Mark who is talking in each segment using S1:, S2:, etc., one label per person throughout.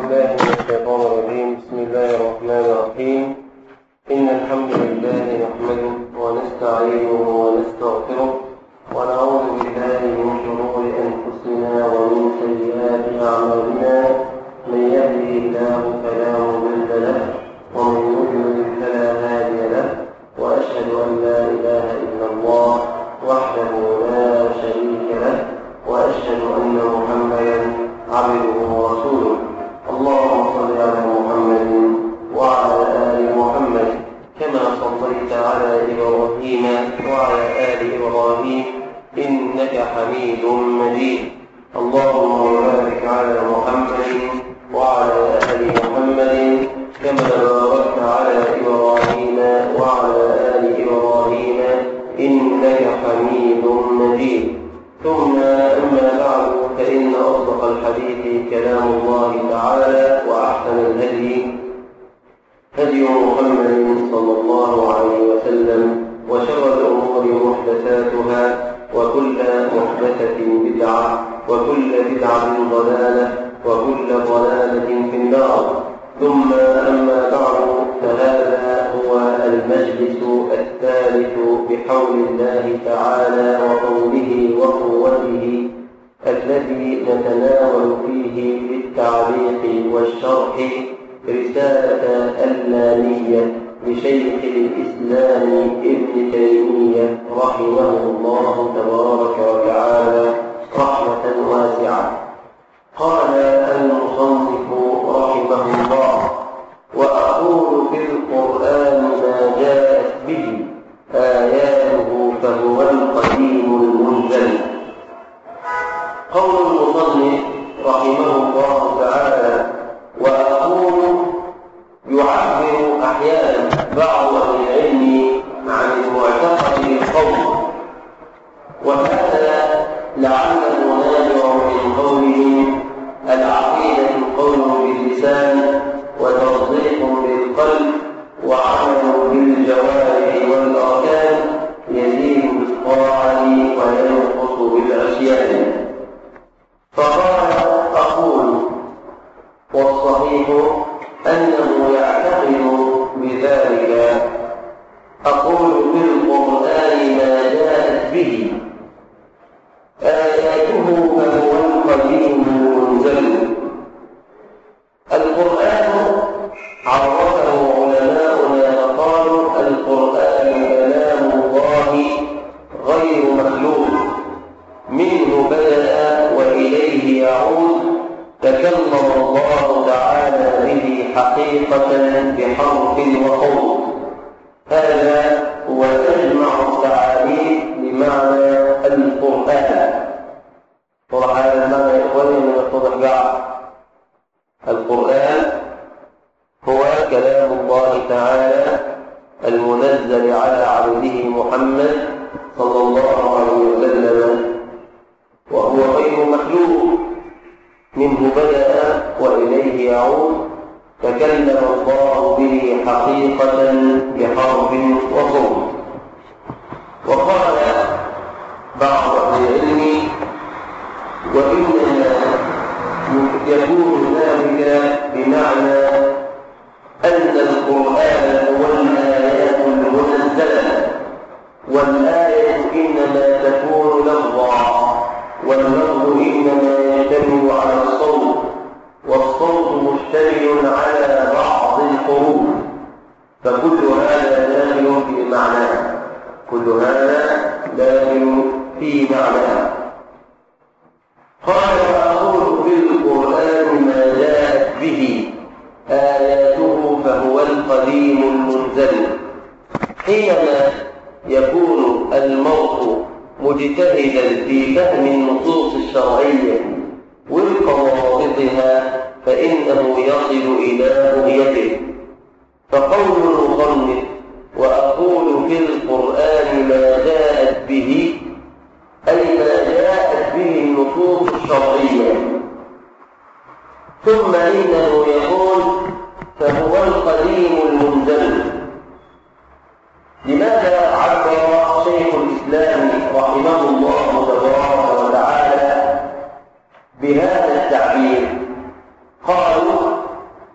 S1: بالله من الشيطان الرجيم. بسم الله الرحمن الرحيم. إن الحمد لله نحمده ونستعينه ونستغفره ونعوذ بالله من شرور أنفسنا ومن سيئات أعمالنا. من يهده الله فلا مضل له ومن يضلل فلا هادي له، وأشهد أن لا إله إلا الله وحده لا شريك له، وأشهد أن محمدا عبده ورسوله. اللهم صل على محمد وعلى آل محمد كما صليت على إبراهيم وعلى آل إبراهيم إنك حميد مجيد. اللهم بارك على محمد وعلى آل محمد كما باركت على إبراهيم وعلى آل إبراهيم إنك حميد مجيد. ثم أما بعد، فإن أصدق الحديث كلام الله تعالى، وأحسن الهدي هدي محمد صلى الله عليه وسلم، وشر الأمور محدثاتها، وكل محدثة بدعة، وكل بدعة ضلالة، وكل ضلالة في النار. ثم أما بعد، فهذا هو المجلس الثالث بحول الله تعالى وقوله وقوته الذي نتناول فيه بالتعليق والشرح رسالة اللامية لشيخ الإسلام ابن تيمية رحمه الله تبارك وتعالى رحمة واسعة. قال المصنف رحمه الله: وأقول في القرآن ما جاءت به آياته فهو القديم المنزل. قول المصنف رحمه الله تعالى وأقول يعبر أحيانا بعض أهل العلم عن المعتقد بالقول، وهذا لعله نابع من قولهم العقيدة قول باللسان وتصديق بالقلب وعمل بالجوارح والأركان، يزيد بالطاعة وينقص بالعصيان. فقال: أقول والصحيح أنه يعتقد بذلك. أقول في القرآن ما جاءت به آياته فهو القديم المنزل. القرآن عرفه علماؤنا فقالوا: القرآن كلام الله غير مخلوق، منه بدأ وإليه يعود، تكلم الله تعالى به حقيقة بحرف وقول. هذا هو أجمع التعاريف بمعنى القرآن. طرح هذا المعنى يا إخواني من الطرح بعد. القرآن هو كلام الله تعالى المنزل على عبده محمد صلى الله عليه وسلم، وهو غير مخلوق، منه بدأ وإليه يعود، تكلم الله به حقيقة بحرف وصوت. وقال بعض أهل العلم: وإنما يكون ذلك بمعنى أن القرآن هو الآيات المنزلة، والآية إنما تكون لفظا، واللفظ إنما يشتمل على الصوت، والصوت مشتمل على بعض الحروف، فكل هذا داخل في معناه، كل هذا داخل في معناه. قال: وأقول في القرآن ما جاءت به آياته فهو القديم المنزل. حينما يكون المرء مجتهدا في فهم النصوص الشرعية وفق ضوابطها فإنه يصل إلى بغيته. فقول المصنف وأقول في القرآن ما جاءت به، أي ما جاءت به النصوص الشرعية. ثم إنه يقول فهو القديم المنزل. لماذا عبر شيخ الإسلام رحمه الله تبارك وتعالى بهذا التعبير؟ قالوا: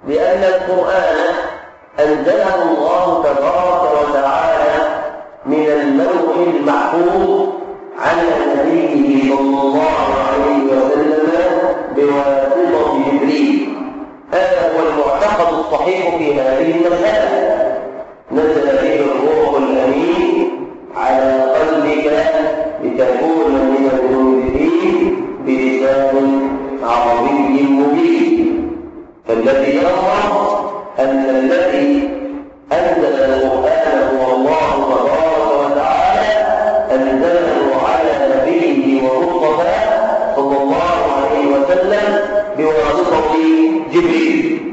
S1: لأن القرآن أنزله الله تبارك وتعالى من اللوح المحفوظ على نبيه صلى الله عليه وسلم بواسطة جبريل. هذا هو المعتقد الصحيح في هذه المسألة. نزل به الروح الأمين على قلبك لتكون من المنذرين بلسان عربي مبين. فالذي يرى أن الذي أنزل القرآن هو الله تبارك وتعالى أنزله على نبيه ومصطفى صلى الله عليه وسلم بواسطة جبريل.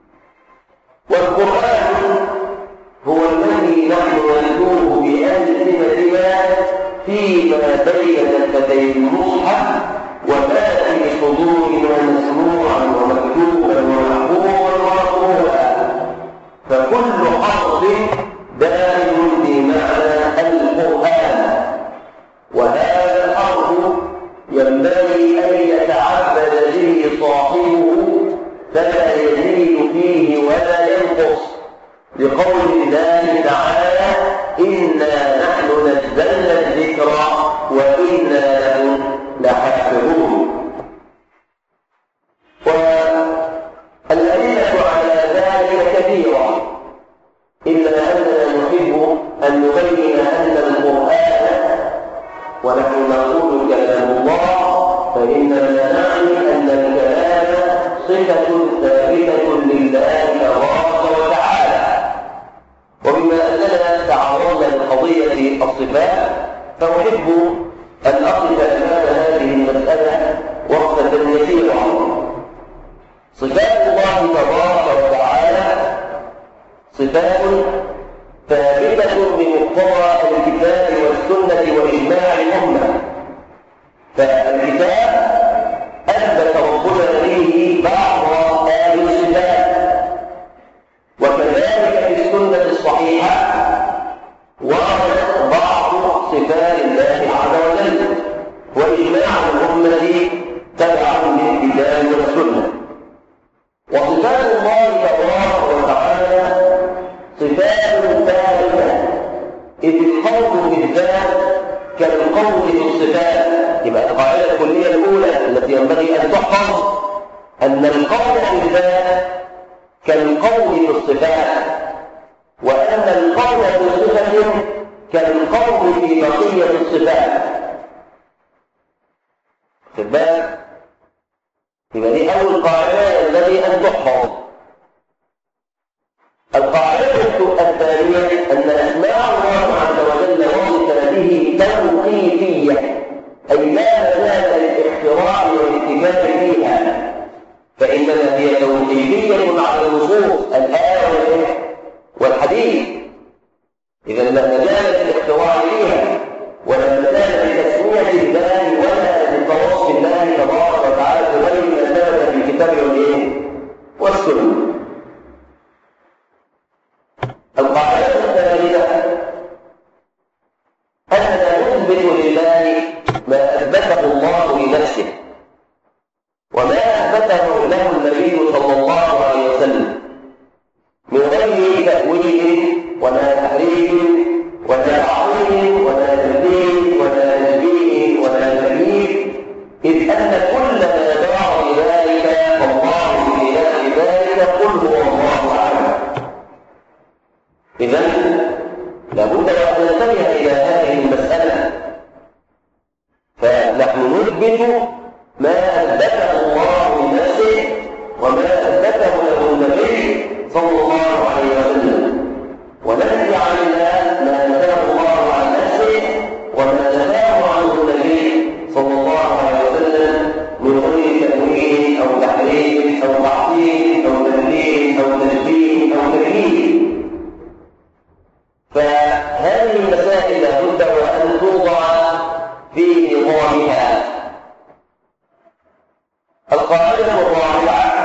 S1: والقرآن هو الذي نحن نتلوه بألسنتنا فيما بين دفتي المصحف وما في صدورنا مسموعا ومكتوبا ومحفوظا ومقروءا، فكل حرف داخل في معنى القرآن. وهذا الحرف ينبغي أن يتعبد به صاحبه فلا يزيد فيه ولا ينقص، لقول الله تعالى: إنا نحن نزلنا الذكر وإنا له لحافظون. والأدلة على ذلك كثيرة، إلا أننا نحب أن نبين أن القرآن، ونحن نقول كلام الله، فإننا نعني أن الكلام صفة ثابتة لله تبارك وتعالى. وبما أننا تعرضنا لقضية الصفات، فأحب أن أقف أمام هذه المسألة وقفة يسيرة. صفات الله تبارك وتعالى صفات ثابتة بمقتضى الكتاب والسنة وإجماع الأمة. فالكتاب أثبت ربنا فيه بعض هذه الصفات، وكذلك في السنة الصحيحة وردت بعض صفات الله عز وجل، وإجماع الأمة تبع للكتاب والسنة. وصفات الله تبارك وتعالى صفات ثابتة، إذ القول بالذات كالقول في الصفات. يبقى القاعدة الكلية الأولى التي ينبغي أن تحفظ أن القول بالذات كالقول في الصفات، وأن القول في صفة كالقول في بقية الصفات. خد بالك، يبقى دي أول قاعدة ينبغي أن تحفظ. القاعدة الثانية أن أسماء الله عز وجل وصفاته توقيفية، أي لا مجال للاختراع والاتفاق فيها، فإنما هي توقيفية على النصوص الآية والحديث. إذا لا مجال للاختراع فيها ولا مجال لتسمية الله ولا لتوصف الله تبارك وتعالى بغير ما ثبت في الكتاب والسنة. القاعدة الثالثة أننا نثبت لله ما أثبته الله لنفسه وما أثبته له النبي صلى الله عليه وسلم من غير تأويل ولا تحريف ولا تعطيل ولا تبديل ولا تشبيه ولا تكييف، إذ أن كل ما دعا لذلك فالله في نفس ذلك قل هو الله أعلم. إذن لابد أن ننتبه إلى هذه المسألة، فنحن نثبت ما أثبته الله لنفسه وما أثبته له النبي صلى الله عليه وسلم، وننفي عن الله ما نفاه الله عن نفسه وما نفاه عنه النبي صلى الله عليه وسلم من غير تأويل أو تحريف أو تعطيل أو تبديل أو تشبيه أو تكييف. فهذه المسائل لابد وأن توضع في نظامها. القاعدة الرابعة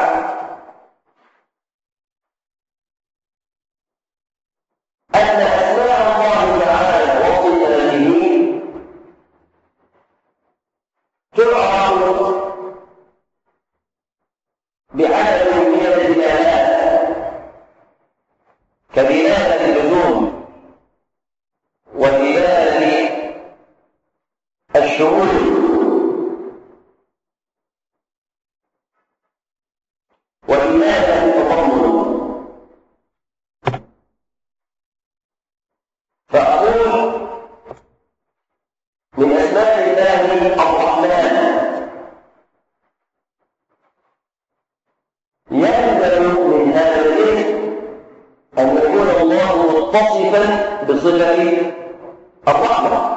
S1: أن أسماء الله تعالى وصفاته تعرف بعدد من الدلالات والإيمان تضمن. فأقول من أسماء الله الرحمن، يلزم من هذا الاسم أن يكون الله متصفا بصفة الرحمة،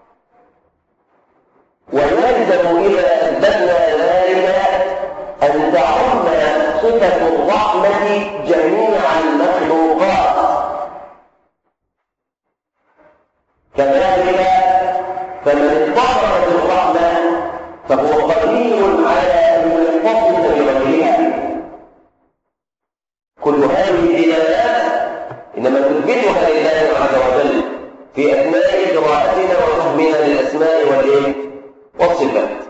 S1: ويلزم إذا أثبتنا ذلك أن تعم صفة الرحمة جميع المخلوقات. كذلك فمن اتصف بالرحمة فهو قدير على أن يتصف بغيرها. كل هذه الدلالات إنما نثبتها لله عز وجل في أثناء قراءتنا وفهمنا للأسماء والصفات.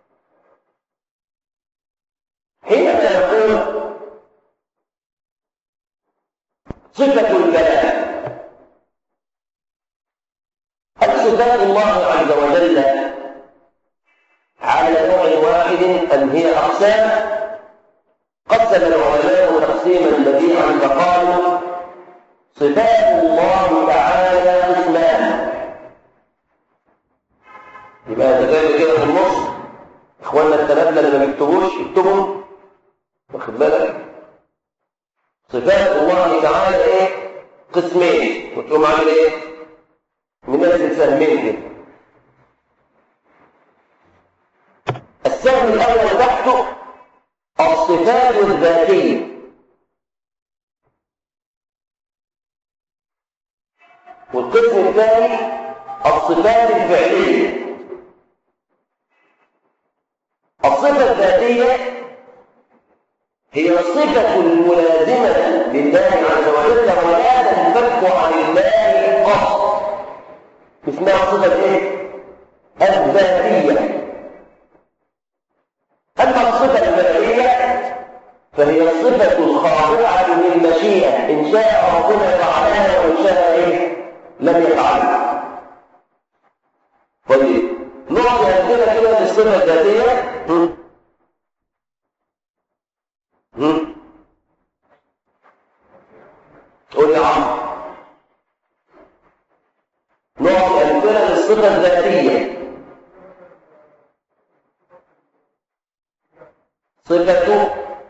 S1: حينما نقول صفة الكلام، صفات الله عز وجل على نوع واحد أم هي أقسام؟ قسم العلماء تقسيما بديعا فقالوا صفات الله تعالى قسمان. يبقى تجارب كده في النص، اخواننا التنابلة اللي ما بيكتبوش يكتبوا، واخد بالك؟ صفات الله تعالى ايه؟ قسمين، وتقوم عامل ايه؟ منزل سهمين كده. السهم الأول تحته الصفات الذاتية، والقسم الثاني الصفات الفعلية. الصفة الذاتية هي الصفة الملازمة لله عز وجل ولا تنفك عن الله قط، اسمها صفة ايه؟ الذاتية. أما الصفة الفعلية فهي الصفة الخاضعة للمشيئة، إن شاء ربنا فعلها وإن شاء إيه؟ لم يفعلها. طيب نعطي أمثلة كده للصفة الذاتية. قول يا عم. نعطي أمثلة للصفة الذاتية. صفته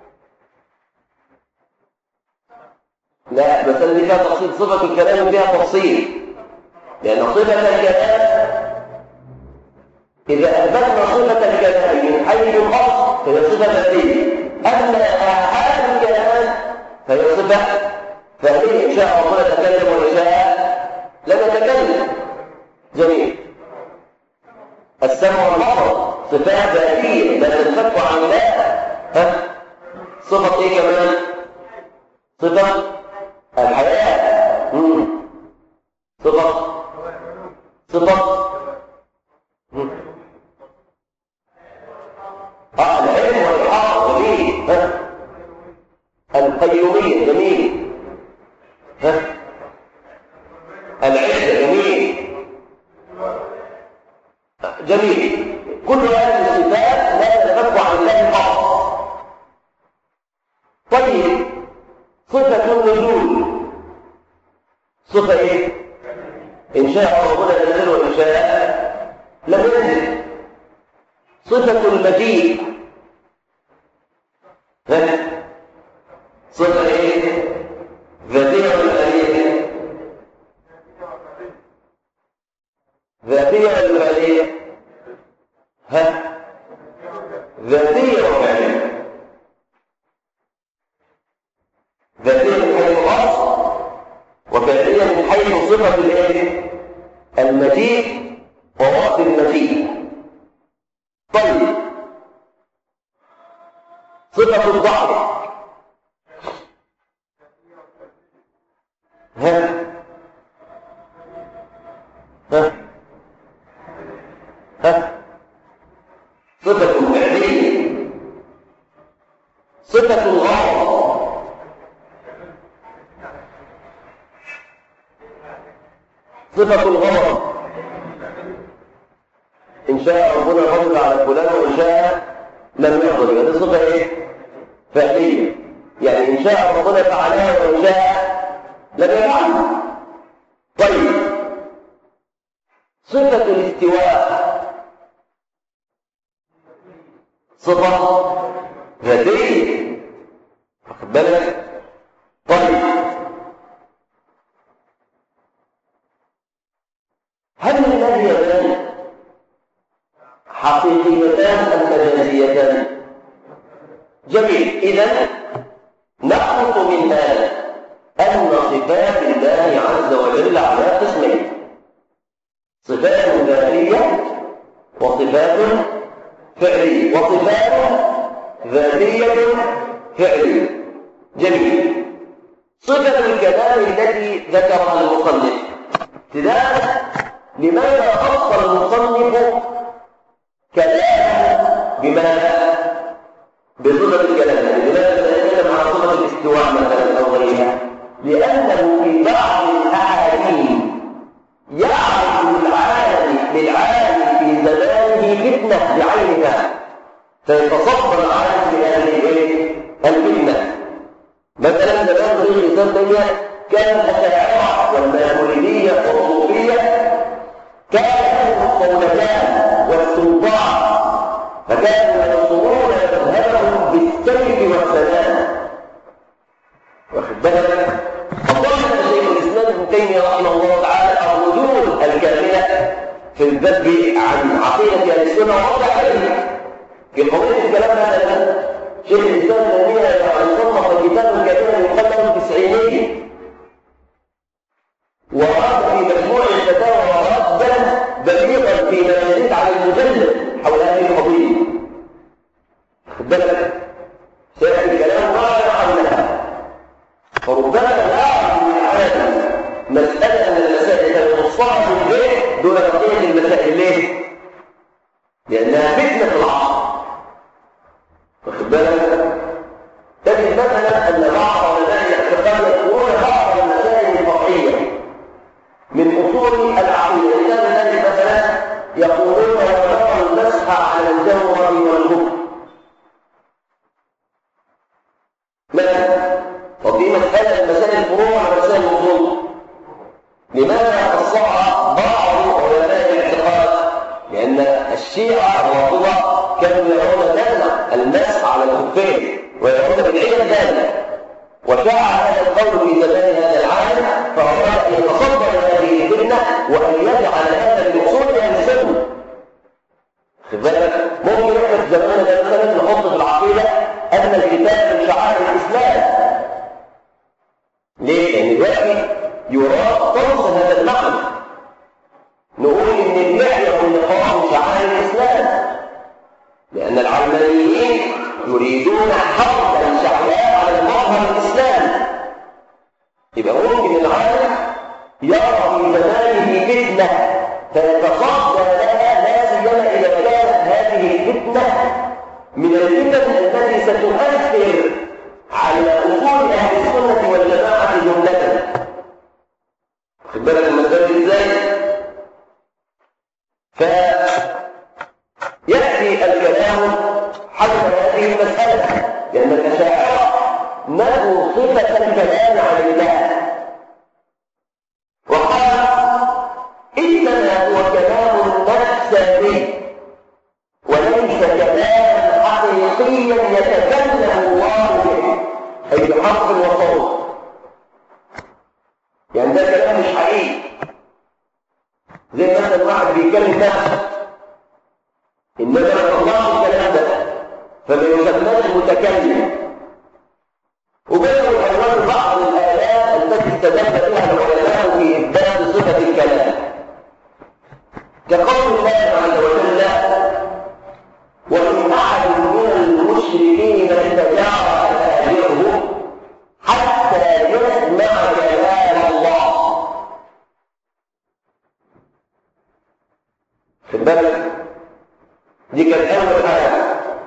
S1: لا، بس أنا دي فيها تفصيل. صفة الكلام فيها تفصيل، لأن صفة الكلام إذا أثبتنا صفة الكلام من حيث الأصل فهي صفة ذاتية، أما آحاد الكلام فهي صفة فعلية. إن شاء الله نتكلم وإن شاء لم نتكلم. جميل. السمع والبصر صفات ذاتية لا تنفك عن الله. صفة إيه كمان؟ صفة الحياة. صفة العلم والإحاطة. جميل. القيومية. جميل. العزة. جميل. كل هذه الصفات لا تنفك عن الله فقط. طيب صفة النزول صفة ايه؟ إن شاء ربنا ينزل وإن شاء لم ينزل. صفة المجيء صفة ايه؟ ذاتية ولا فعلية؟ ذاتية ولا فعلية؟ ذاتية وفعلية. ذاتية من حيث الأصل وفعلية من حيث صفة الايه؟ المجيء ووقت المجيء. طيب صفة الضعف صفة فعلية. صفة الغضب صفة الغضب إن شاء ربنا غضب على فلان وإن شاء لم يغضب، هذه صفة إيه؟ فعلية، يعني إن شاء ربنا فعلها وإن شاء لم يفعلها. طيب، صفة الاستواء صفة ذاتية، واخد بالك؟ طيب، هل النهيان حقيقيتان أم مجازيتان؟ جميل. إذن نخلط من هذا أن صفات الله عز وجل على قسمين: صفات ذاتية وصفات فعلية، وصفات ذاتية فعلية. جميل. صفة الكمال التي ذكرها المصنف ابتداء، لماذا خص المصنف كلامه بماذا؟ بصفة الكلام، لماذا يتكلم عن صفة الاستواء مثلا أو غيرها؟ لأنه في بعض الأحاديث يعرف للعالم في زمانه فتنة بعينها، فيتصدر العالم في هذه الفتنة. مثلا زمان غير الإسلام تيمية كان الأشاعرة والماتريدية والصوفية كان لهم الصولجان والسلطان، فكانوا ينصرون مذهبهم بالسيف والسلام، واخد بالك؟ فضل شيخ الإسلام ابن تيمية رحمه الله تعالى الرجول الكاملة في الذب عن عقيدة أهل السنة والرد عليه. في قضية الكلام هذا شيخ الإسلام ابن تيمية يعني صنف كتابا كاملا يقدم التسعينية، ورد في مجموع الفتاوى ردا بليغا في ما يزيد على المجلد حول هذه القضية. خد بالك؟ سيأتي الكلام راجع حولها، فربما لا يعرف من العالم مسألة من المسائل المصطلحة من البيت دون بقية المسائل. ليه؟ لأنها فتنة العصر. واخد بالك؟ تجد مثلا أن بعض مسائل الاعتقاد يذكرون بعض المسائل الفقهية من أصول العقيدة، لذلك مثلا يقولون ونرى المسح على الجوهر والكفر مثلا، وفي مسألة مسائل الفروع ومسائل الأصول لماذا خصها بعض علماء الاعتقاد؟ لأن الشيعة الرافضة كانوا يرون ذلك المسح على الخفين ويرون بالعلم ذلك، وشاع هذا القول في زمان هذا العالم، فأراد أن يتصدر هذه الفتنة وأن يجعل هذا من أصول أهل السنة. خد بالك؟ ممكن احنا في زماننا ده مثلا نحط في العقيدة أن الكتاب من شعائر الإسلام. ليه؟ لأن دلوقتي يراد طرز هذا المعنى، نقول إن اللحية والنقاب من شعائر الإسلام، لأن العلمانيين يريدون حربا شعواء على المظهر الإسلامي. يبقى ممكن العالم يرى في زمانه فتنة فيتصدى لها، لا سيما إذا كانت هذه الفتنة من الفتن التي ستؤثر على أصول أهل السنة والجماعة جملة. خد بالك المسألة إزاي؟ فيأتي الكلام حول هذه المسألة، لأن الأشاعرة نفوا صفة الكلام عن الله وقال إنما هو كلام نفساني وليس كلاما حقيقيا يتكلم الله به، أي بحرف وصوت. يعني ده كلام مش حقيقي، زي مثلا واحد بيتكلم نفسه إنما ما طلعش الكلام ده فما يسماش متكلم. وبينوا العنوان بعض الآيات التي استدل بها العلماء في إثبات صفة الكلام، كقول الله عز وجل: وإن أحد من المشركين استجار فأجره حتى يسمع كلام الله. خد بالك؟ دي كانت أول آية.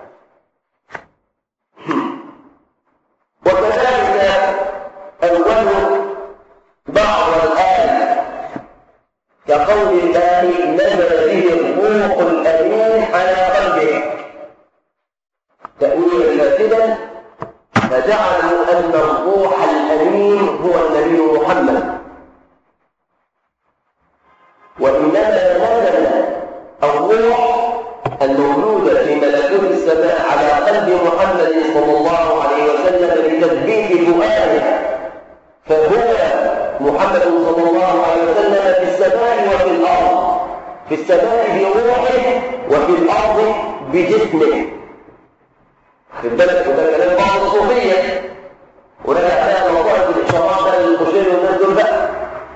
S1: وكذلك أول بعض الآية كقول الله: نزل به الروح الأمين على قلبك، تأويلا فاسدا فجعلوا أن الروح الأمين هو النبي محمد، وإنما نزل الروح الموجودة في ملكوت السماء على قلب محمد صلى الله عليه وسلم لتثبيت فؤاده، فهو محمد صلى الله عليه وسلم في السماء وفي الأرض، في السماء بروحه وفي الأرض بجسمه. خد بالك، وده كلام بعض الصوفية، ورجع فيها موضوع الإشارات بقى للخشين والناس دول بقى.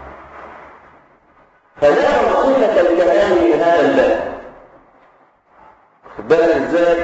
S1: فنعم صفة الكلام من هذا الباب. خد بالك ازاي؟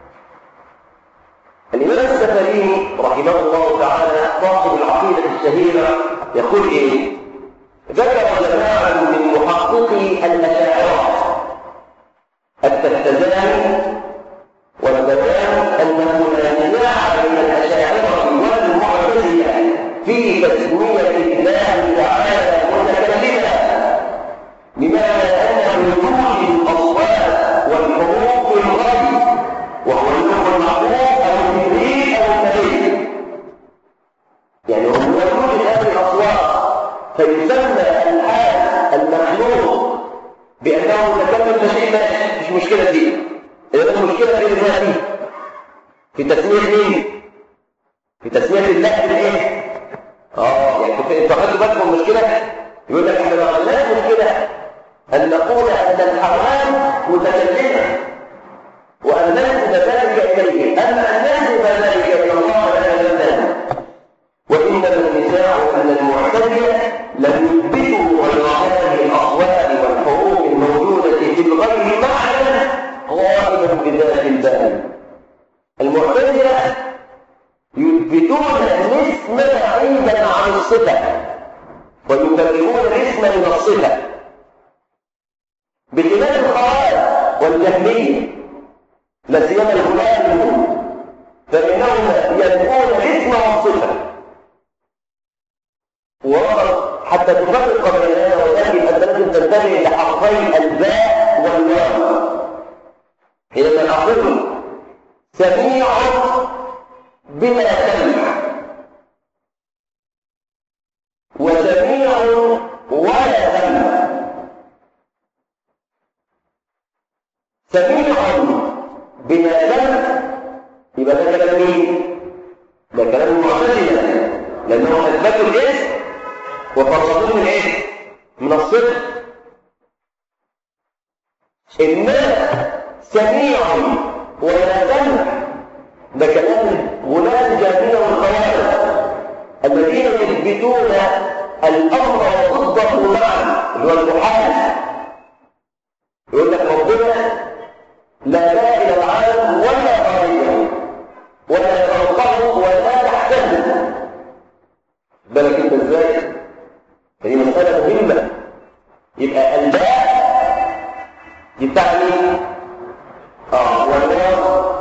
S1: الإمام السفريني رحمه الله تعالى صاحب العقيدة الشهيرة يقول إيه؟ ذكر جماعة من محققي الأشاعرة التفتزاني والدوام أنه لا نزاع بين الأشاعرة والمعتزلة في تسمية الله تعالى متكلما، بمعنى أن وجود الأصوات والحروف الغيب وهو اللغة المعروف أو التدريب أو التدريب، يعني هو وجود هذه الأصوات فيسمى الحال المخلوق بأنه متكلم بشيء مش مشكلة دي. إذا المشكلة في الذاتي في تسمية مين؟ في تسمية الله بالإيه؟ يعني انتوا خدتوا بالكم المشكلة؟ يقول لك احنا ما عندناش مشكلة أن نقول أن الحوام متكلمة وأن ننسب ذلك إليه، أما أن ننسب ذلك إلى الله لا يلزم. وإنما النزاع أن المعتزلة لم يثبتوا غير هذه الأصوات والحروف الموجودة في الغيب معنى غالبا بذات البال. المعتزلة يثبتون الاسم بعيدا عن الصفة ويكررون الاسم من الصفة، بخلاف الخوارج والجهمية لا سيما الغلاة منهم، فإنهم ينفون الاسم والصفة. حتى تفرق بيننا ويجب أن لازم تنتبه لحرفي الباء والواو. حينما نقول سميع بما سمع وسميع ولا سمع، سميع بما سمع يبقى ده كلام مين؟ ده كلام المعتزلة، لأنهم أثبتوا الاسم وفصلوه من ايه؟ من الصفة. إنما سميع ولا سمع ده كلام غلاة الجهمية والخوارج الذين يثبتون الأمر وضده معا، اللي هو المحال. يقول لك ربنا لا داعي العالم ولا غيره ولا فوقه ولا تحته. بالك انت ازاي؟ هذه مسألة مهمة. يبقى الباء دي بتاع مين؟ والواو.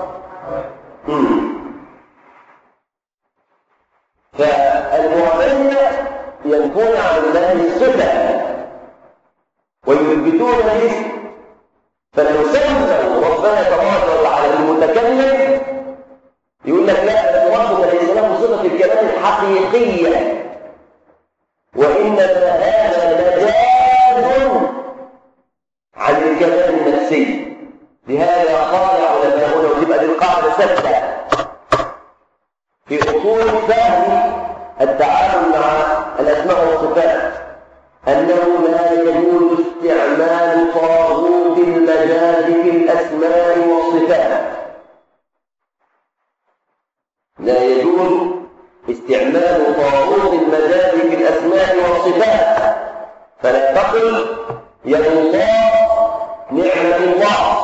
S1: فالمعتزلة ينفون عن الله الصفة ويثبتون الاسم، فلو سموا ربنا تبارك وتعالى المتكلم يقول لك لا، المراد عليه السلام صفة الكلام الحقيقية، وإنما هذا مجاز عن الكلام النفسي. لهذا قال علماؤنا، وتبقى دي القاعدة ثابتة في أصول فهم التعامل مع الأسماء والصفات، أنه لا يجوز استعمال طاغوت المجاز في الأسماء والصفات. لا يجوز استعمال طاغوت المجاز في الأسماء والصفات. فلا تقل يد الله نعمة الله،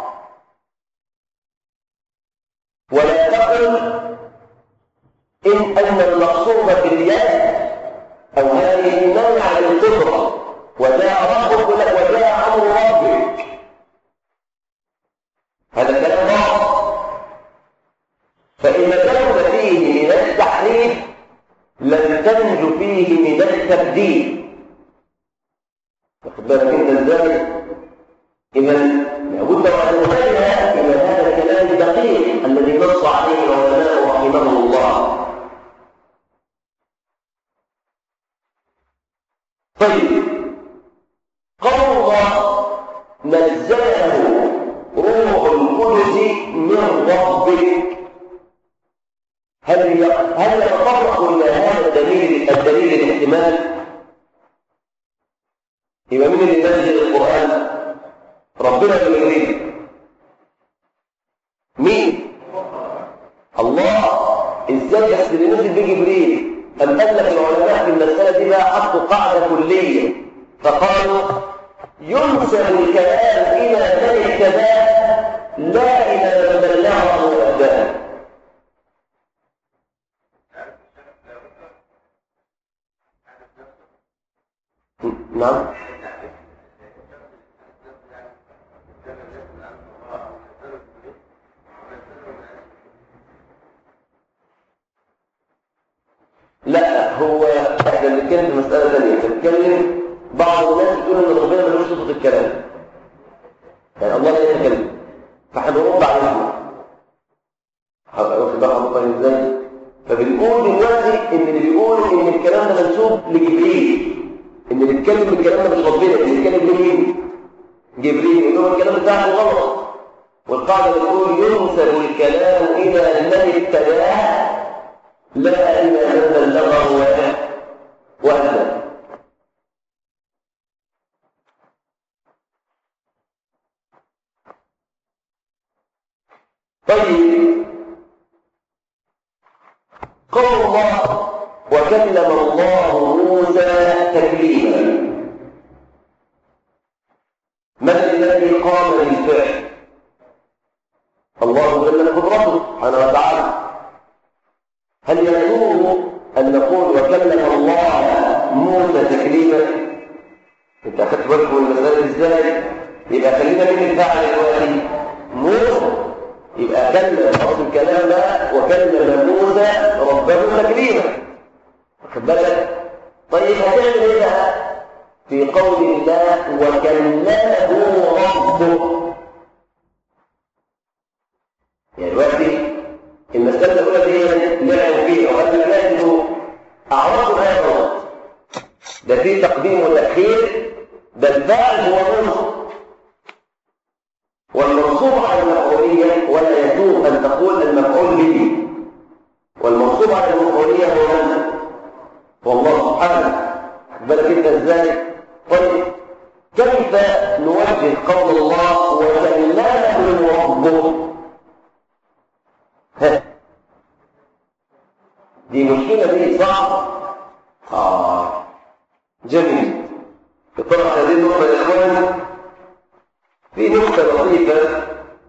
S1: ولا تقل أن المقصود باليد أو هذه الإيمان على القدرة وجاء ربك وجاء أمر ربك، هذا كلام غلط. فإن كان فيه من التحريف لم تنج فيه من التبديل. واخد بالك انت ازاي؟ إذا لابد أن ننتبه إلى هذا الكلام الدقيق الذي نص عليه العلماء رحمهم الله. الله. طيب قول الله نزله روح القدس من ربك، هل يتطرق الى هذا الدليل الاحتمال؟ يبقى مين اللي نزل القران؟ ربنا يريد. مين؟ الله. ازاي بس اللي نزل بيه جبريل؟ أم قال لك العلماء في المسألة دي بقى حطوا قاعدة كلية فقالوا ينسب الكلام إلى من ابتداه لا إلى من بلغه وأداه. نعم. لا، هو احنا بنتكلم في مسألة ثانية. بنتكلم بعض الناس بتقول ان ربنا ملوش صفة الكلام، يعني الله لا يتكلم، فهنرد عليهم. واخد بالك ازاي؟ فبنقول دلوقتي ان اللي بيقول ان الكلام ده منسوب لجبريل، ان اللي بيتكلم بالكلام ده مش ربنا، اللي بيتكلم لمين؟ جبريل. يقول له الكلام بتاعه غلط، والقاعدة بتقول ينسب الكلام إلى من ابتداه لا إلى من بلغه وأداه. طيب قول الله وكلم الله موسى تكليما، من الذي قام بالفعل؟ الله جل قدرته سبحانه وتعالى. هل يجوز أن نقول وكلم الله موسى تكليما؟ انت اخذت بالك من المسألة ازاي؟ يبقى خلينا من الفعل دلوقتي موسى، يبقى كلم اصل الكلام ده وكلم موسى ربه تكليما. واخد بالك؟ طيب هتعمل ايه بقى في قول الله وكلمه ربه؟ يعني دلوقتي المسألة الأولى دي لعبوا فيها وقال لك لا انتوا أعرضوا الآية غلط، ده في تقديم وتأخير، ده الفاعل هو موسى والمنصوب على المفعولية، ولا يجوز أن تقول المفعول به، والمنصوب على المفعولية هو من؟ هو الله سبحانه. بالك انت ازاي؟ طيب كيف نوجه قول الله وكلمه ربه؟ دي مشكلة دي صعب. جميل. بطرح هذه النقطة يا إخوان في نقطة لطيفة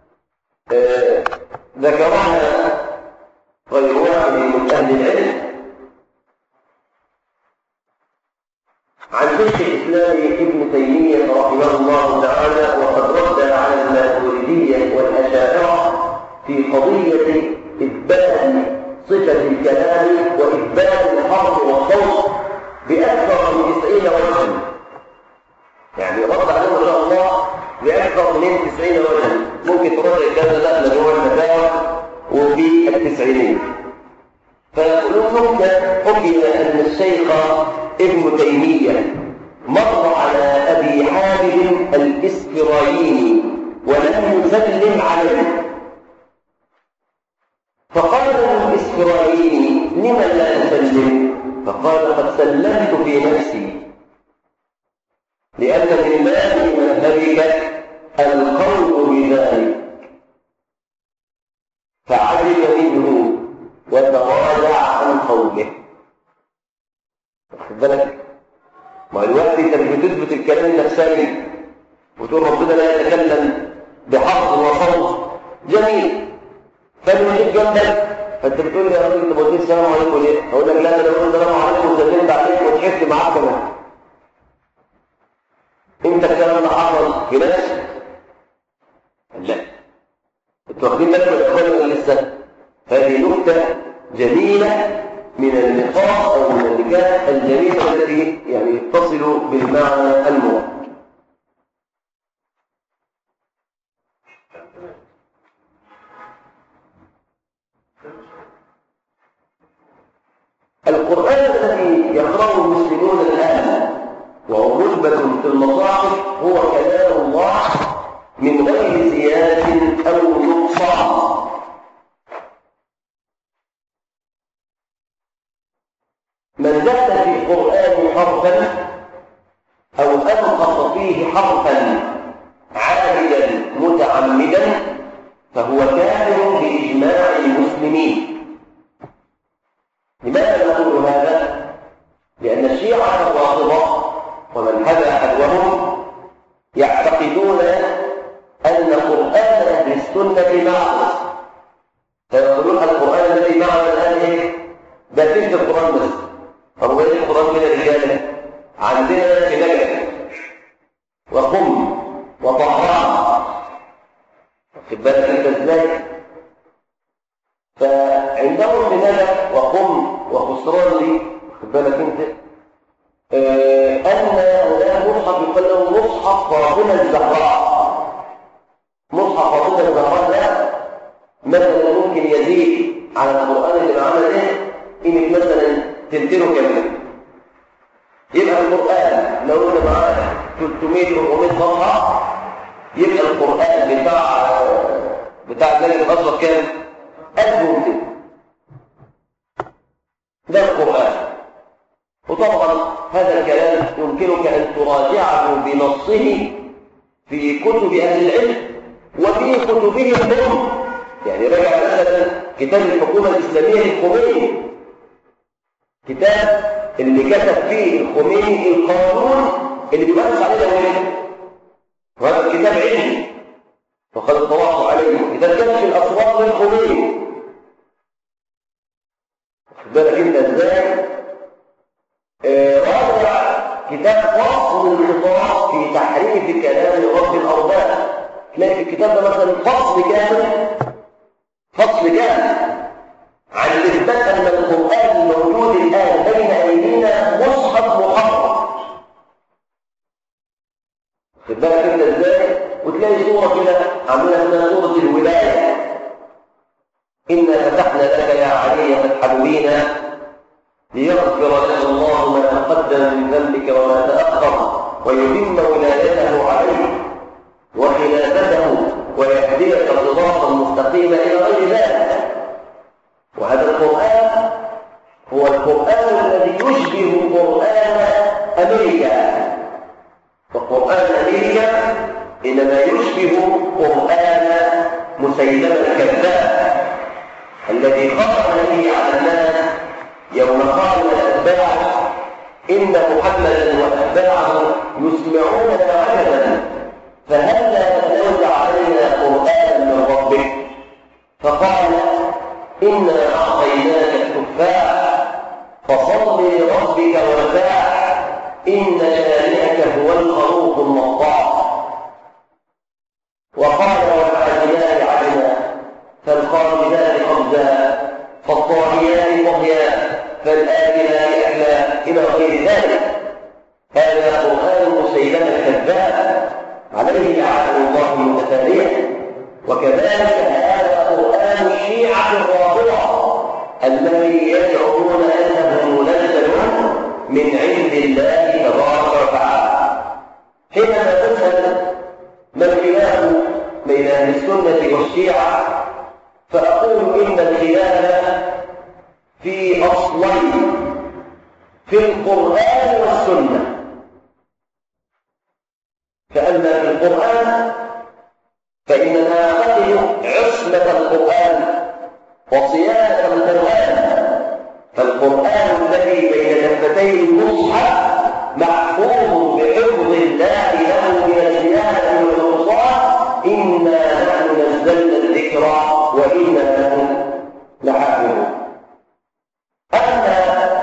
S1: ذكرها غير واحد من أهل العلم عن شيخ الإسلام ابن تيمية رحمه الله تعالى، وقد رد على الماتريدية والأشاعرة في قضية إثبات صفة الكلام وإثبات الحرف والصوت بأكثر من 90 وجها. يعني رد عليه ما شاء الله بأكثر من 90 وجها. ممكن تقول الكلام لا لجوه الفتاوى وفي التسعينين. فيقولون حكي أن الشيخ ابن تيمية مر على أبي حامد الإسفرايني ولم يسلم عليه، فقال له الإسفرايني لمن لا تسلم؟ فقال قد سلمت في نفسي، لأن من باب مذهبك القول بذلك. فعجب منه وتراجع عن قوله. واخد بالك؟ ما الوقت انت مش بتثبت الكلام النفساني وتقول ربنا لا يتكلم بحرف وصوت، جميل، فانا جيت جنبك فانت بتقول لي يا راجل انت قلت لي السلام عليكم ليه؟ اقول لك لا انا بقول السلام عليكم وسلمت عليك وضحكت معاك كمان. انت الكلام ده حصل في ناس؟ لا. انتوا واخدين بالكم يا اخواني ولا لسه؟ هذه نكته جميله من النقاط او من النكات الجميله التي يعني تصل بالمعنى المراد. القرآن الذي يقرأه المسلمون الآن وهو مثبت في المصاحف هو كلام الله من غير زيادة أو نقصان. من زاد في القرآن حرفا أو أنقص فيه حرفا عامدا متعمدا فهو كافر بإجماع المسلمين. لماذا نقول هذا؟ لأن الشيعة الرافضة ومن حذا حذوهم يعتقدون أن قرآن أهل السنة ناقص، فيقولون القرآن الذي معنا الآن ده تلك القرآن بس. طب وين القرآن من الرجال؟ عندنا في نجد وقم وطهران، واخد بالك انت ازاي؟ فعندهم في نجد وقم وخسران دي، واخد بالك انت ان هناك مصحف يقال له مصحف فاطمة الزهراء. مصحف فاطمة الزهراء ده مثلا ممكن يزيد على القرآن اللي معانا ده قيمة مثلا تلتينه كامله. يبقى القرآن لو انت معانا 300 400 صفحة يبقى القرآن بتاع النبي الأصغر كام؟ 1200. ده القرآن. وطبعا هذا الكلام يمكنك أن تراجعه بنصه في كتب أهل العلم وفي كتبهم هم. يعني رجع مثلا كتاب الحكومة الإسلامية للخميني، كتاب اللي كتب فيه الخميني القانون اللي بيمارس عليه دولته، وهذا الكتاب علمي وقد اطلعت عليه. كتاب كشف الأسرار للخميني، واخد بالك انت ازاي؟ راجع كتاب فصل الخطاب في تحريف كلام رب الأرباب، تلاقي في الكتاب ده مثلا فصل كامل عن إثبات أن القرآن الموجود الآن بين أيدينا مصحف محرف. خد بالك أنت إزاي؟ وتلاقي صورة كده عاملها اسمها صورة الولاية. إنا فتحنا لك يا علي فتحا مبينا ليغفر لك الله ما تقدم من ذنبك وما تأخر ويتم ولايته عليك وخلافته ويهديك صراطا مستقيما إلى غير ذلك. وهذا القرآن هو القرآن الذي يشبه قرآن أمريكا، وقرآن أمريكا إنما يشبه قرآن مسيلمة الكذاب الذي خطأ به على الناس يوم قال الأتباع إن محمدا وأتباعه يسمعوننا عجبا فهلا تتلوى علينا قرآنا من ربك، فقال إنا أعطيناك التفاح فصل لربك وارتاح إن شانئك هو الخروف المقطع. وقال والعاجلات عجلا فالخامدات خبزا فالطاغيات طغيا فالآكلات أكلا إلى غير ذلك. هذا قرآن مسيلمة الكذاب عليه لعنة الله متتالية. وكذلك هذا قرآن الشيعة الرافضة الذي يدعون أنه منزل من عند الله تبارك وتعالى. حينما تسأل ما الخلاف بين أهل السنة والشيعة فأقول إن الخلاف في أصلين في القرآن والسنة. فأما في القرآن فإننا نعتقد عصمة القرآن وصيانة القرآن، فالقرآن الذي بين دفتي المصحف محفوظ بحفظ الله له من الزيادة والنقصان. إنا نحن نزلنا الذكر وإنا له لحافظون. أما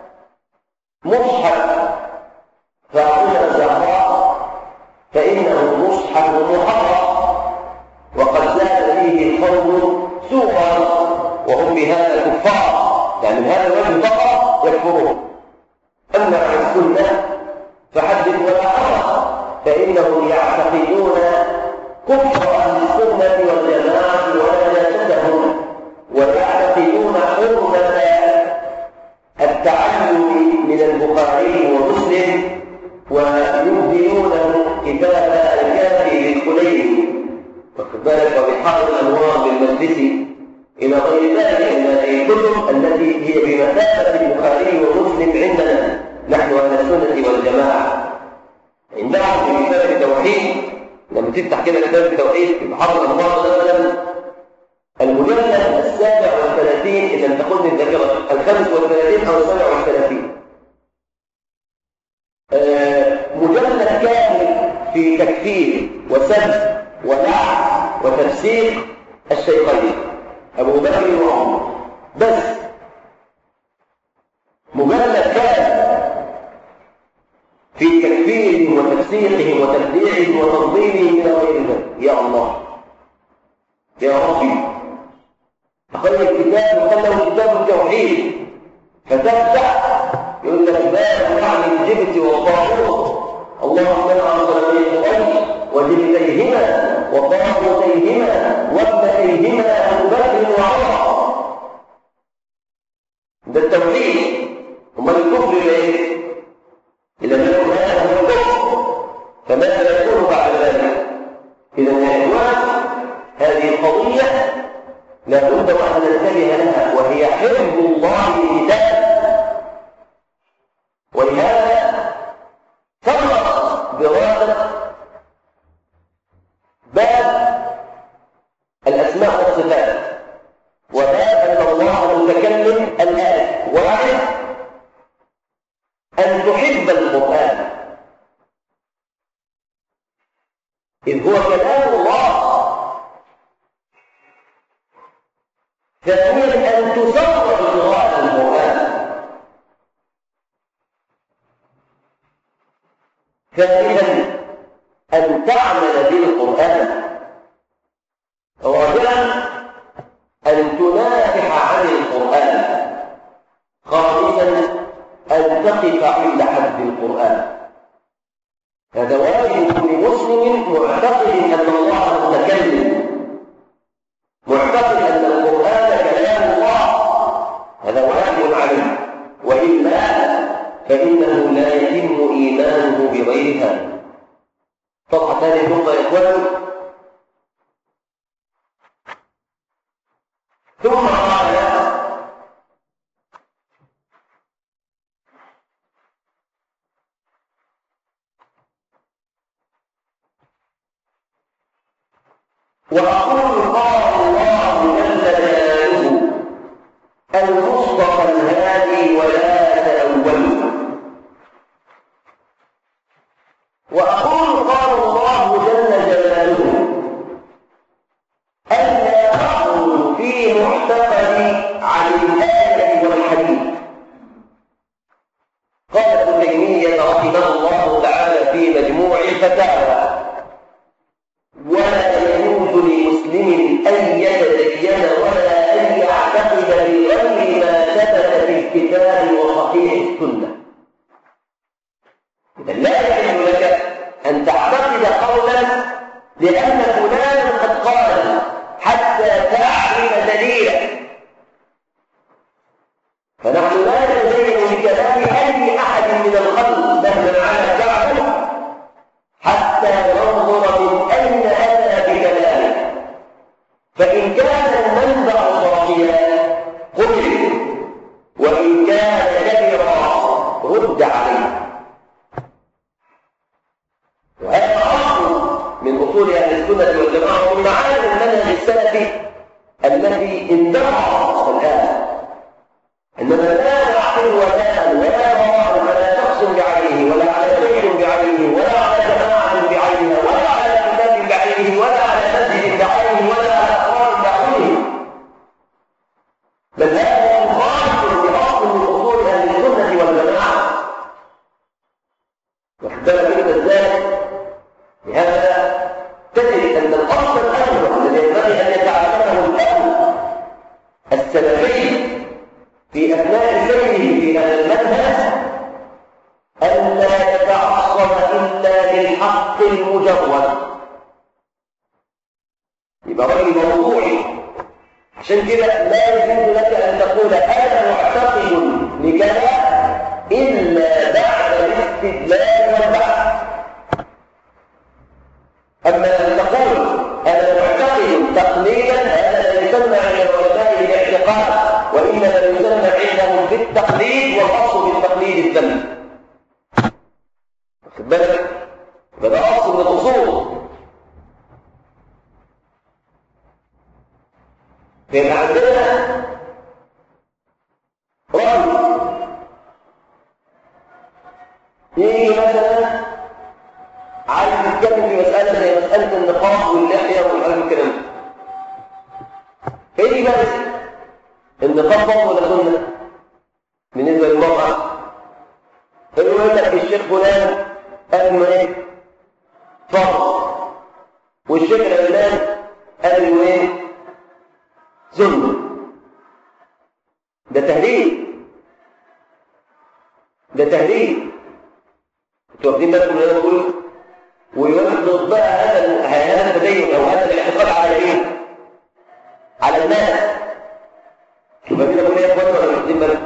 S1: مصحف فاطمة الزهراء فإنه مصحف محرف وقد زاد فيه القوم سوءا وهم بهذا كفار، يعني من هذا الوجه فقط يكفرون. أما عن السنة فحدث ولا حرج، فإنهم يعتقدون كفر أهل السنة والجماعة ونجاستهم ويعتقدون حرمة التعبد بحار الأنوار بالمجلسي إلى غير ذلك من الكتب التي هي بمثابة البخاري ومسلم عندنا نحن أهل السنة والجماعة. عندهم في كتاب التوحيد لما تفتح كده كتاب التوحيد في بحار الأنوار مثلا المجلد 37 إذا لم تخن الذاكرة 35 أو 37 مجلد كامل في تكفير وسب ولعن وتفسير الشيخين أبو بكر وعمر بس مجلد كامل في تكفيرهم وتفسيقهم وتبديعهم وتنظيمهم إلى غير ذلك. يا الله يا ربي أخذ الكتاب وخلوا كتاب التوحيد فتفتح يقول لك باب عن الجبت والطاغوت اللهم صل على صلاتين وجبتيهما وطاغوتيهما وابنتيهما ابو بكر وعمر. ده التوحيد. امال الكفر ايه؟ اذا لم يكن هذا هو الكفر فماذا يكون بعد ذلك؟ اذا يا اخوان هذه القضيه لا بد وان ننتبه لها وهي حفظ الله لكتابه. ولهذا فرق دراسة باب الأسماء والصفات وباب أن الله المتكلم الآن. واحد أن تحب القرآن إذ هو كلام الله. ثانيا أن تسرع قراءة القرآن. ثالثا أن تعمل بالقرآن. رابعا أن تنافح عن القرآن. خامسا أن تقف عند حد القرآن. هذا واجب كل مسلم معتقد أن الله متكلم، معتقد أن القرآن كلام الله، هذا واجب عليه، وإلا فإنه لا يتم إيمانه بغير هذا. طبعا هذه النقطة يا إخوان. ثم قال وأقول قال الله جل جلاله المصطفى الهادي ولا تأولوا. وأقول قال الله جل جلاله ألا أقول في معتقدي عن الآية والحديث. قال ابن تيمية رحمه الله تعالى في مجموع الفتاوى ولا يجوز لمسلم أن يتدين ولا أن يعتقد بغير ما ثبت في الكتاب وصحيح السنة. إذا لا يحل لك أن تعتقد قولا لأن فلانا قد قال حتى تعرف دليلا. فنحن لا نزين بكلام أي أحد من الخلق مهما على كعبه حتى ننظر من أين أتى بكلامه. فإن كان المنبع صافيا قبل وإن كان كبرا رد عليه. وهذا أصل من أصول أهل السنة والجماعة ومن معالم المنهج السلفي الذي اندرع الآن. إنما لا نعقل ولا براء على شخص بعينه ولا على بيت بعينه ولا على جماعة بعينها ولا على كتاب بعينه ولا على مسجد بعينه ولا على أقوال بعينه، بل هذا مخالف لأصل من أصول أهل السنة والجماعة. واختلف من ذلك لهذا تجد أن الأصل الأول الذي ينبغي أن يتعلمه الأهل السلفي في أثناء سيره في هذا المنهج ألا يتعصب إلا بالحق المجرد. يبقى رجل موضوعي. عشان كده لا يجوز لك أن تقول أنا معتقد لكذا إلا بعد الاستدلال والبحث. أما أن تقول أنا معتقد التقليد والاصل في التقليد الذم. واخد بالك؟ ده اصل من الاصول. فيبقى عندنا رجل يجي مثلا عايز يتكلم في مساله زي مساله النقاب واللحيه والكلام ده. فيجي بقى النقاب فرض ولا سنه بالنسبه للمراه؟ يقول لك الشيخ فلان قال انه ايه؟ فرض. والشيخ العلان قال انه ايه؟ سنه. ده تهريج. ده تهريج. انتوا واخدين بالكم من اللي انا بقوله؟ ويفرض بقى هذا التدين او هذا الاعتقاد على ايه؟ على الناس. شوف انا بقول ايه يا اخوانا ولا مش واخدين بالكم؟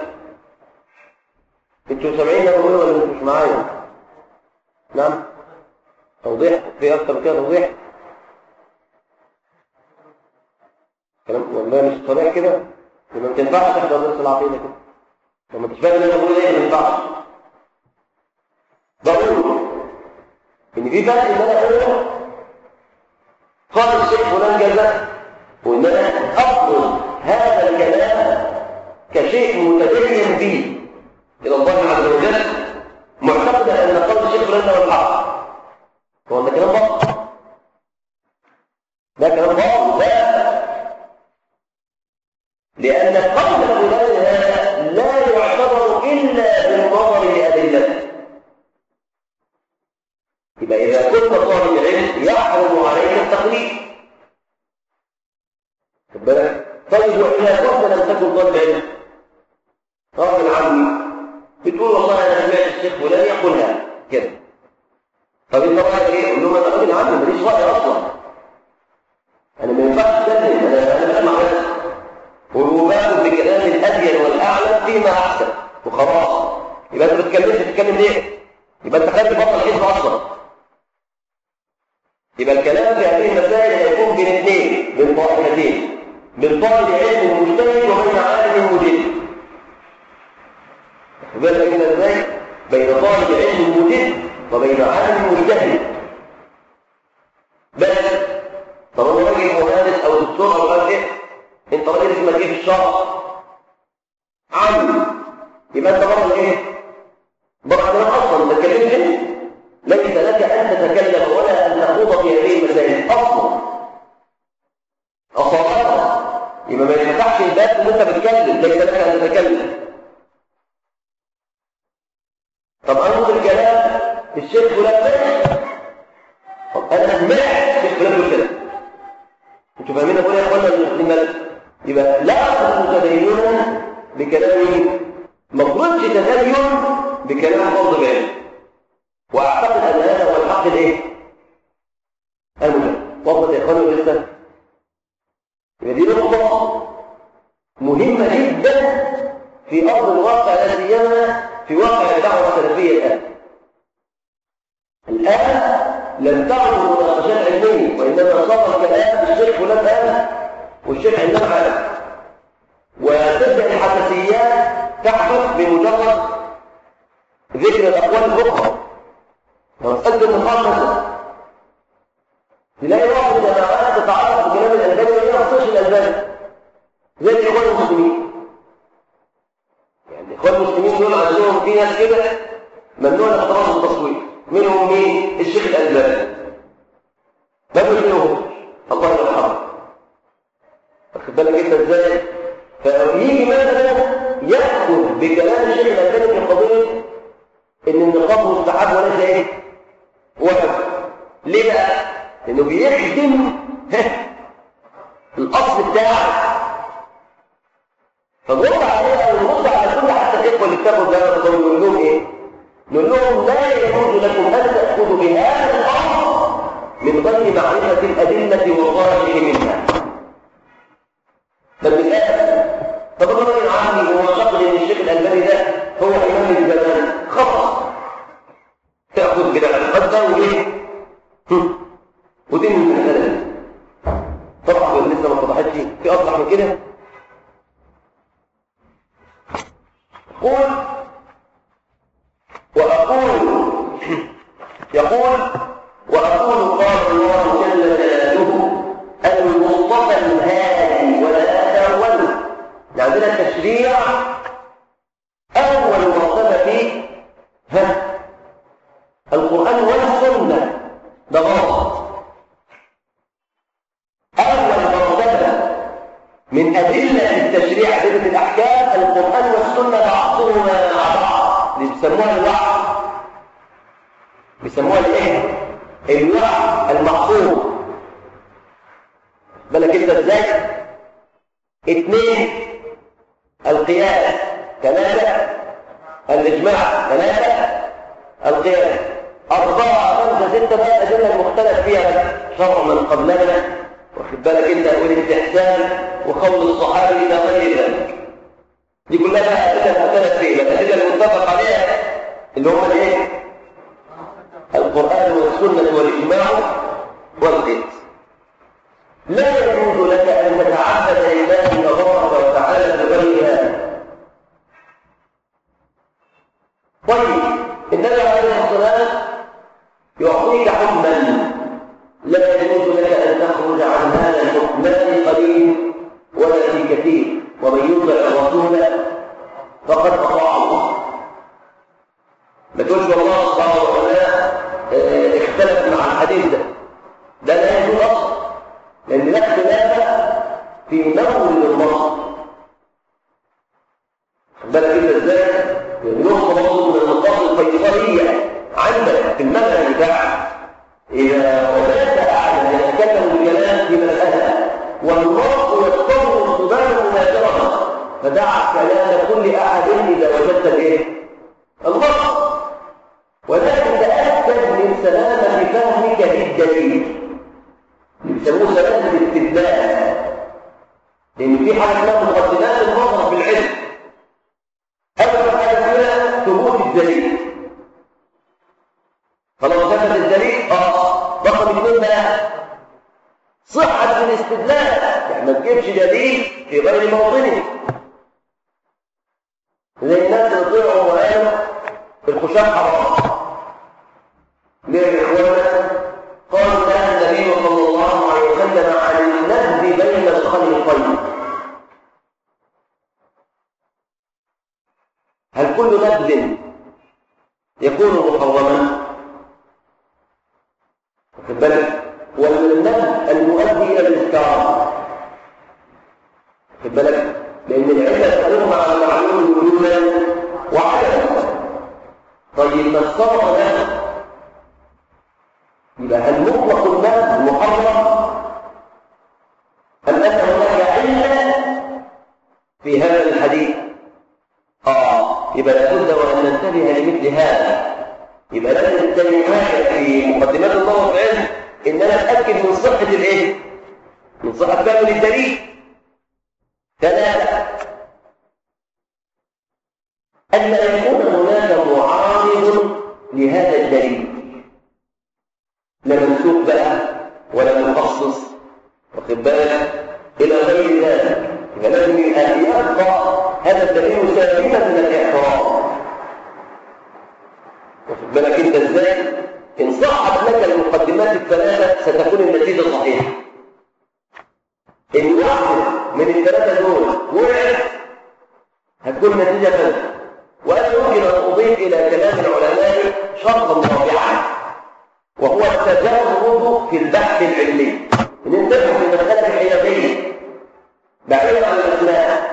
S1: انتوا سامعين انا بقول ولا انتوا مش معايا؟ نعم؟ توضيح؟ في اكتر من كده توضيح؟ كلام والله مش صريح كده؟ يبقى ما تنفعش تحضر درس العقيده كده. لما تشبه اللي انا بقول ايه ما ينفعش. بقول ان في فرق ان انا اقول قال الشيخ فلان كذا وان انا افضل هذا الكلام كشيء متدين به الى الله عز وجل معتقدا ان قول الشيخ فلان هو الحق. هو ده كلام باطل. ده كلام باطل. لان قول فلان هذا لا يعتبر الا بالنظر لادلته. يبقى إذا كنت طالب علم يحرم عليك التقليد. خد بالك؟ طيب وإذا كنت لم تكن طالب علم راجل عمي بتقول والله أنا سمعت الشيخ فلان يقولها كده. طب أنت رأيك إيه؟ قول لهم أنا راجل عمي ماليش رأي أصلا. أنا ما ينفعش أتكلم، أنا بسمع بس. وباخد بكلام الأدين والأعلى فيما أحسن وخلاص. يبقى أنت بتتكلم ليه؟ يبقى أنت خارج بطل الحزب أصلا. يبقى الكلام في هذه المسائل هيكون بين اثنين، بين طائفتين، بين طالب علم مجتهد وبين عالم مجد. وبالك بين ازاي؟ بين طالب علم مجد وبين عالم مجتهد. بس طالما راجل مهندس او دكتور او قال ايه؟ انت راجل اسمك ايه في الشرع؟ عم. يبقى انت بره ايه؟ بره كلام اصلا ما تتكلمش انت. ليس لك أن تتكلم ولا أن تخوض في هذه المسائل أصلا. أصلا يبقى ما يفتحش الباب وأنت بتتكلم، ليس لك أن تتكلم. طب أنظر الكلام الشيخ فلان ماشي. طب أنا سمعت الشيخ فلان يقول كده. أنتوا فاهمين أقول يا إخوانا المسلمين مالك؟ يبقى لا أخذ تدينا بكلام ما تردش تدين بكلام فرض بعلم. واعتقد ان هذا هو الحق الايه؟ المجرد. وصلت يا اخواني لسه؟ يبقى دي نقطه مهمه جدا في ارض الواقع لا سيما في واقع الدعوه السلفيه الان لم تعد المناقشات علميه وانما صار الكلام الشيخ فلان قال والشيخ علان قال وتبدا الحساسيات تحدث بمجرد ذكر الاقوال الاخرى. لو تقدم مقارنة تلاقي واحد جماعات تتعرف بكلام الألباني وهي ما تصلش الألباني زي الإخوان المسلمين. يعني الإخوان المسلمين دول عندهم في ناس كده ممنوع الاعتراض بالتصويت. منهم مين؟ الشيخ الألباني. ما بيقولوه الله يرحمه. واخد بالك انت ازاي؟ فيجي مثلا ياخذ بكلام الشيخ الألباني في قضية ان النقاب مستحب وليس ايه؟ واجب. ليه بقى؟ لانه بيخدم الاصل بتاعه. فنرد عليها ونرد على كل حتى الاخوه اللي بتاخد ده نقول لهم ايه؟ نقول لهم لا يجوز لكم ان تاخذوا بهذا الامر من غير معرفه الادله والظاهر منها. طب بالاخر طب الراجل عمي هو شخص ان الشيخ الالباني ده هو امام الزمان خلاص تاخذ كده الاعتقاد ده وايه؟ ودين من المساله طبعا لسه ما اتضحتش في اصلح من كده. قل يقول وأقول قال الله جل جلاله المصطفى الهادي ولا أول. عندنا التشريع أول مرتبة فيه القرآن والسنة، ده غلط. أول مرتبة من أدلة التشريع أدلة الأحكام القرآن والسنة بعضهما مع بعض، اللي بيسموها الوحي، بيسموها الايه؟ الوحي المحفوظ. بالك انت ازاي؟ 2 القياس، 3 الاجماع، 3 القياس، 4 5 6 بقى الادله المختلف فيها شرع من قبلنا، واخد بالك انت، والاستحسان وقول الصحابي الى غير ذلك. دي كلها بقى ادله مختلف فيها. الادله المتفق عليها اللي هم الايه؟ القرآن والسنة والإجماع والقياس. لا يجوز لك أن تتعبد لله تبارك وتعالى بغير هذا. طيب النبي عليه الصلاة يعطيك حكما لا يجوز لك أن تخرج عن هذا الحكم لا في قليل ولا في كثير، ومن يطع الرسول فقد أطاع الله. ما تقولش والله سبحانه وتعالى اختلف مع الحديث ده لا يجوز اصلا، لان لا اختلاف في مولد النص. خد بالك انت ازاي؟ يعني نص برضه من النقاط الفيصليه عندك في المذهب بتاعك. اذا وجدت احدا يتكلم بكلام في مساله والنص يضطر انتباهه مباشره، فدع كلام كل احد اذا وجدت الايه؟ النص. ولكن تأكد من سلامة فهمك للدليل، يسموه سلامة الاستدلال، لأن في حاجة اسمها مقدمات النظر في العلم. أول حاجة فيها ثبوت الدليل. فلو ثبت الدليل رقم 2 بقى صحة الاستدلال، يعني ما تجيبش دليل في غير موطنه. زي الناس اللي طلعوا وقالوا الخشاع حرام. ليه يا إخوانا؟ قال نهى النبي صلى الله عليه وسلم عن النهب بين الخليطين. هل كل نهب يكون محرما؟ واخد بالك؟ ولا النهب المؤدي إلى الإسكار؟ واخد بالك؟ لأن العلة تدور على معلوم وجودا وعدما. طيب ما الصبر ده يبقى هل مطلق النهب محرم أم أن هناك علة في هذا الحديث؟ يبقى لابد وأن ننتبه لمثل هذا. يبقى لازم التنمية في مقدمات النظر في العلم إن أنا أتأكد من صحة الإيه؟ من صحة كامل الدليل. 3 أن لا يكون هناك معارض لهذا الدليل، لا منسوخ بقى ولا مخصص، واخد بالك، إلى غير ذلك. يبقى لازم يبقى هذا الدليل سالما من الاعتراض. واخد بالك انت ازاي؟ ان صحت لك المقدمات الثلاثه ستكون النتيجه صحيحه. ان واحد من الثلاثه دول وقعت هتكون النتيجه فاسده. وانا يمكن ان اضيف الى كلام العلماء شرطا رابعا، وهو التجرد في البحث العلمي. ننتبه في المساله الحياديه بعيدا عن الاسماء.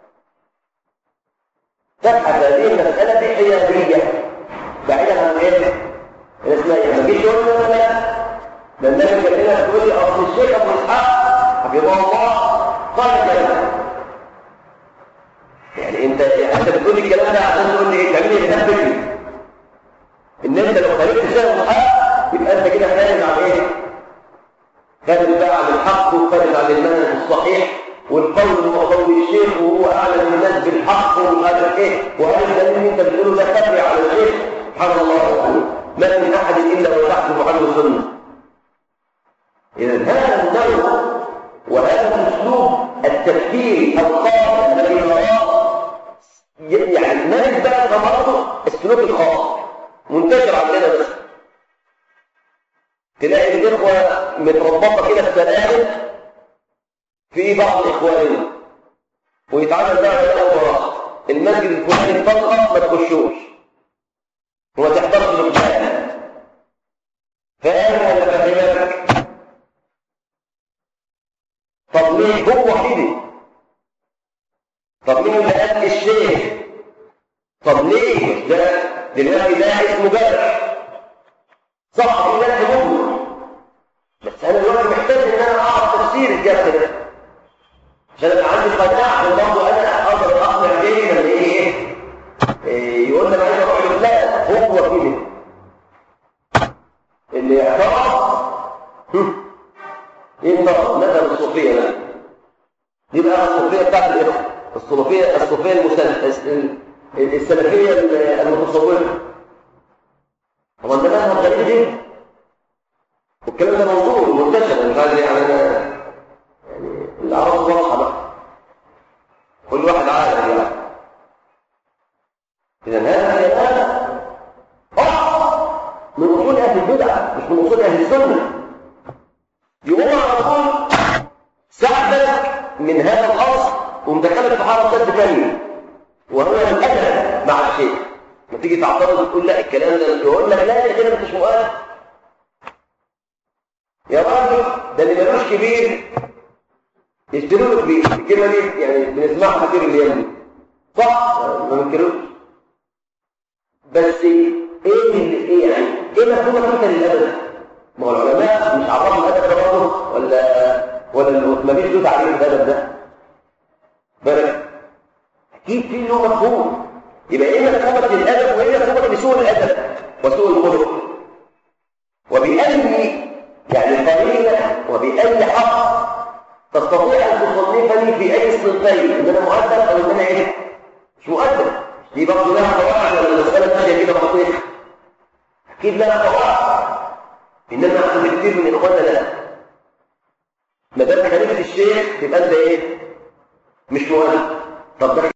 S1: تبحث هذه المساله حياديه بعيدا عن ايه؟ الاسماء. ما تجيش تقول لي ده النبي كان لنا تقول لي اصل الشيخ ابو اسحاق حفظه الله قال كذا. يعني انت بتقول لي الكلام ده عشان تقول لي ايه؟ تعمل لي كتاب فكري. ان انت لو خالفت الشيخ ابو اسحاق يبقى انت كده خارج عن ايه؟ خارج بقى عن الحق وخارج عن المنهج الصحيح، والقول هو قول الشيخ وهو اعلم الناس بالحق وهذا ايه؟ وهذا الدليل اللي انت بتقوله ده خفي على الشيخ. سبحان الله، ما من احد الا وتحته عنه سنه. اذا هذا النوع وهذا الاسلوب التفكيري القائم الذي نراه يعني مارس بقى ثمرته السلوك الخاص منتشر عندنا. بس تلاقي الإخوة متربطة كده بسلاسل في بعض إخواننا، ويتعامل بقى من الأول المسجد الفلاني الفقط ما تخشوش وما تحضرش القرآن. فاهم ولا فاهمك؟ طب ليه هو كده؟ طب مين اللي قال الشيخ؟ طب ليه؟ ده دلوقتي ده اسمه جرح صح، في ناس مؤمن، بس انا دلوقتي محتاج ان انا اعرف تفسير الجرح ده عشان ابقى عندي قناعه، وبرضه انا اقدر اقنع بيه لما ايه يقول لك عايز اروح لفلان. هو كده اللي اعترض ينطق مثلا الصوفيه ده، دي بقى الصوفيه بتاعت الاخوه، الصوفيه السلفيه المتصوفه. هو ده مذهب غريب جدا، والكلام ده موجود ومنتشر. مش عارف يعني انا يعني الاعراض واضحه بقى، كل واحد عارف يعني. اذا هذا كلام من اصول اهل البدع مش من اصول اهل السنه. يقوم على طول سحبك من هذا الاصل ومدخلك في حاره ضد ثانيه، وهو الادب مع الشيخ. ما تيجي تعترض وتقول لا الكلام ده، يقول لك لا يا كده مش مؤلف يا راجل، ده اللي ملوش كبير يشتروا له كبير. الكلمه دي يعني بنسمعها كتير الايام دي صح؟ ما بنكروش، بس ايه يعني ايه مفهومك انت للادب؟ ما هو العلماء مش عرفوا الادب ده برضه ولا ما فيش له تعريف الادب ده؟ بالك اكيد في له مفهوم. يبقى ايه مفهومك للادب وايه مفهومك لسوء الادب وسوء الخلق، وبأي يعني قليلة وبأي حق تستطيع أن تصنفني في أي صنفين، إن أنا مؤدب أو إن أنا إيه؟ مش مؤدب. دي برضه لها قواعد ولا المسألة ماشية كده خطيئة؟ أكيد لها قواعد، إنما أحد كتير من إخواننا لا. ما دام خليفة الشيخ تبقى أنت إيه؟ مش مؤدب. طب ده